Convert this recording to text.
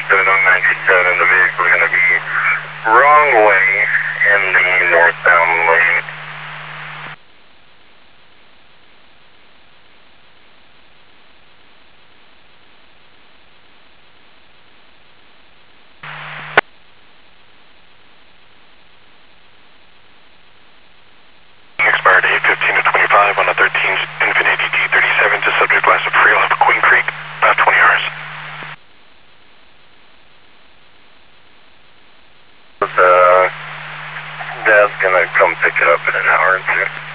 7 on 97, the vehicle is going to be wrong way in the northbound lane. Expired 8:15 to 25 on a 13 Infiniti T37 to subject west of Freehold of Queen Creek, about 20 hours. Dad's gonna come pick it up in an hour or two.